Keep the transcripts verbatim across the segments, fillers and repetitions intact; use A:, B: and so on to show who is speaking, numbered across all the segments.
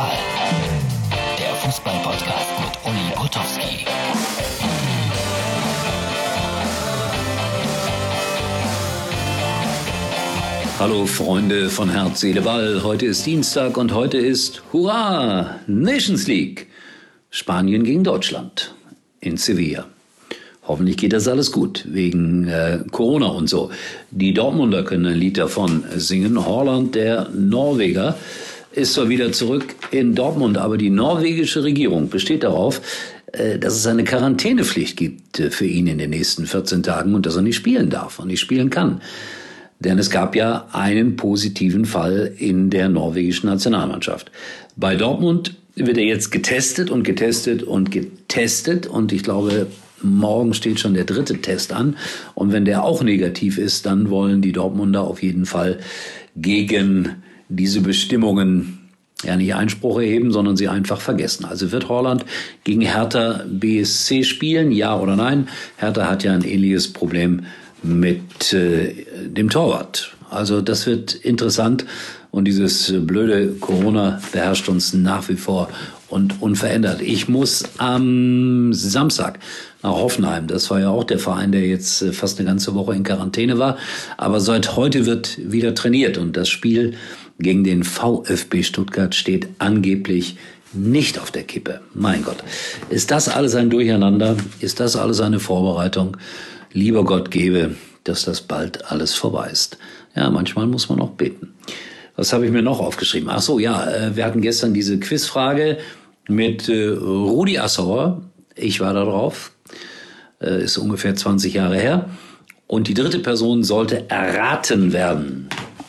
A: Ball. Der Fußball-Podcast mit Uli Potowski.
B: Hallo Freunde von Herz, Seele, Ball. Heute ist Dienstag und heute ist, hurra, Nations League. Spanien gegen Deutschland in Sevilla. Hoffentlich geht das alles gut, wegen äh, Corona und so. Die Dortmunder können ein Lied davon singen. Haaland, der Norweger, ist zwar wieder zurück in Dortmund, aber die norwegische Regierung besteht darauf, äh, dass es eine Quarantänepflicht gibt äh, für ihn in den nächsten vierzehn Tagen und dass er nicht spielen darf und nicht spielen kann. Denn es gab ja einen positiven Fall in der norwegischen Nationalmannschaft. Bei Dortmund wird er jetzt getestet und getestet und getestet. Und ich glaube, morgen steht schon der dritte Test an. Und wenn der auch negativ ist, dann wollen die Dortmunder auf jeden Fall gegen diese Bestimmungen ja nicht Einspruch erheben, sondern sie einfach vergessen. Also wird Haaland gegen Hertha B S C spielen, ja oder nein? Hertha hat ja ein ähnliches Problem mit äh, dem Torwart. Also das wird interessant und dieses blöde Corona beherrscht uns nach wie vor und unverändert. Ich muss am Samstag nach Hoffenheim. Das war ja auch der Verein, der jetzt fast eine ganze Woche in Quarantäne war. Aber seit heute wird wieder trainiert und das Spiel gegen den VfB Stuttgart steht angeblich nicht auf der Kippe. Mein Gott, ist das alles ein Durcheinander? Ist das alles eine Vorbereitung? Lieber Gott gebe, dass das bald alles vorbei ist. Ja, manchmal muss man auch beten. Was habe ich mir noch aufgeschrieben? Ach so, ja, wir hatten gestern diese Quizfrage mit Rudi Assauer. Ich war da drauf. Ist ungefähr zwanzig Jahre her. Und die dritte Person sollte erraten werden.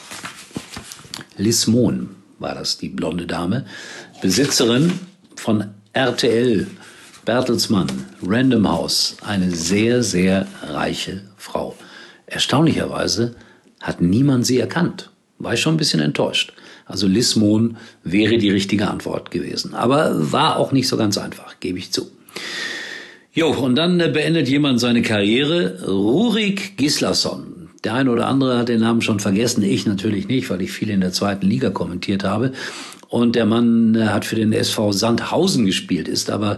B: Liz Mohn war das, die blonde Dame. Besitzerin von R T L. Bertelsmann, Random House, eine sehr, sehr reiche Frau. Erstaunlicherweise hat niemand sie erkannt. War ich schon ein bisschen enttäuscht. Also Liz Mohn wäre die richtige Antwort gewesen. Aber war auch nicht so ganz einfach, gebe ich zu. Jo, und dann beendet jemand seine Karriere. Rúrik Gíslason. Der eine oder andere hat den Namen schon vergessen. Ich natürlich nicht, weil ich viel in der zweiten Liga kommentiert habe. Und der Mann hat für den S V Sandhausen gespielt, ist aber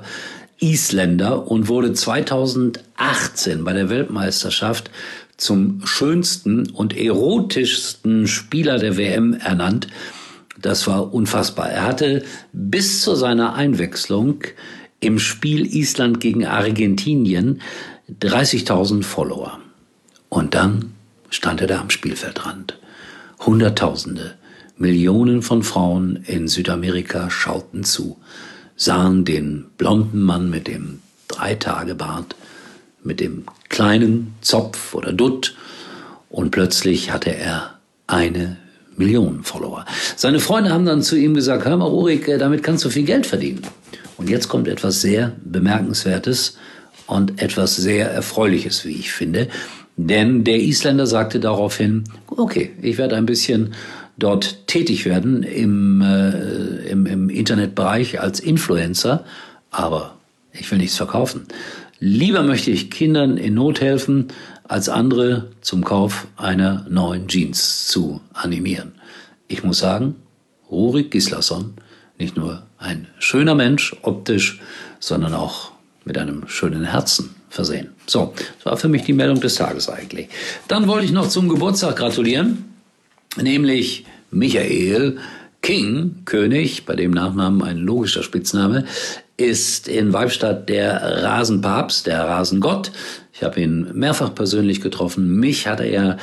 B: Isländer und wurde zweitausendachtzehn bei der Weltmeisterschaft zum schönsten und erotischsten Spieler der W M ernannt. Das war unfassbar. Er hatte bis zu seiner Einwechslung im Spiel Island gegen Argentinien dreißigtausend Follower. Und dann stand er da am Spielfeldrand. Hunderttausende, Millionen von Frauen in Südamerika schauten zu, sahen den blonden Mann mit dem Dreitagebart, mit dem kleinen Zopf oder Dutt und plötzlich hatte er eine Million Follower. Seine Freunde haben dann zu ihm gesagt, hör mal Rúrik, damit kannst du viel Geld verdienen. Und jetzt kommt etwas sehr Bemerkenswertes und etwas sehr Erfreuliches, wie ich finde. Denn der Isländer sagte daraufhin, okay, ich werde ein bisschen dort tätig werden im, äh, im, im Internetbereich als Influencer, aber ich will nichts verkaufen. Lieber möchte ich Kindern in Not helfen, als andere zum Kauf einer neuen Jeans zu animieren. Ich muss sagen, Rúrik Gíslason, nicht nur ein schöner Mensch, optisch, sondern auch mit einem schönen Herzen versehen. So, das war für mich die Meldung des Tages eigentlich. Dann wollte ich noch zum Geburtstag gratulieren. Nämlich Michael King, König, bei dem Nachnamen ein logischer Spitzname, ist in Weibstadt der Rasenpapst, der Rasengott. Ich habe ihn mehrfach persönlich getroffen. Mich hat er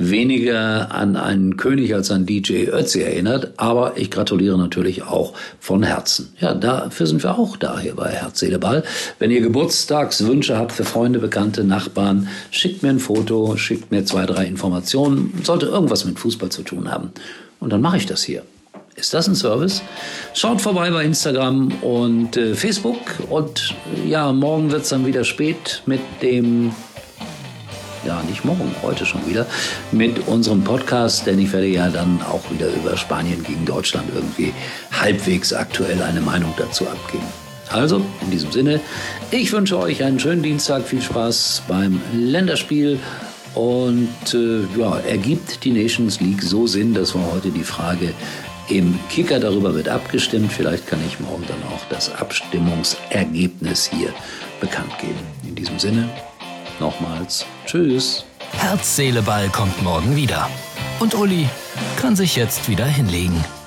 B: weniger an einen König als an D J Ötzi erinnert, aber ich gratuliere natürlich auch von Herzen. Ja, dafür sind wir auch da hier bei Herz, Seele, Ball. Wenn ihr Geburtstagswünsche habt für Freunde, Bekannte, Nachbarn, schickt mir ein Foto, schickt mir zwei, drei Informationen. Sollte irgendwas mit Fußball zu tun haben. Und dann mache ich das hier. Ist das ein Service? Schaut vorbei bei Instagram und äh, Facebook. Und ja, morgen wird es dann wieder spät mit dem, ja nicht morgen, heute schon wieder, mit unserem Podcast. Denn ich werde ja dann auch wieder über Spanien gegen Deutschland irgendwie halbwegs aktuell eine Meinung dazu abgeben. Also, in diesem Sinne, ich wünsche euch einen schönen Dienstag, viel Spaß beim Länderspiel. Und äh, ja, ergibt die Nations League so Sinn? Das war heute die Frage Im Kicker darüber wird abgestimmt. Vielleicht kann ich morgen dann auch das Abstimmungsergebnis hier bekannt geben. In diesem Sinne, nochmals, tschüss.
A: Herz, Seele, Ball kommt morgen wieder. Und Uli kann sich jetzt wieder hinlegen.